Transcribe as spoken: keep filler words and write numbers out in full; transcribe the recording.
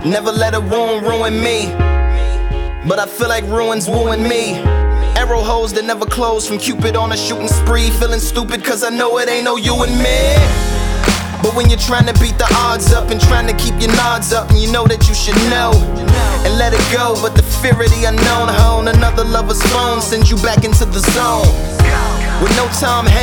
Never let a wound ruin me, but I feel like ruins wooing me. Arrow holes that never close from Cupid on a shooting spree. Feeling stupid cause I know it ain't no you and me. But when you're trying to beat the odds up and trying to keep your nods up, and you know that you should know and let it go, but the fear of the unknown, hone another lover's phone sends you back into the zone with no time.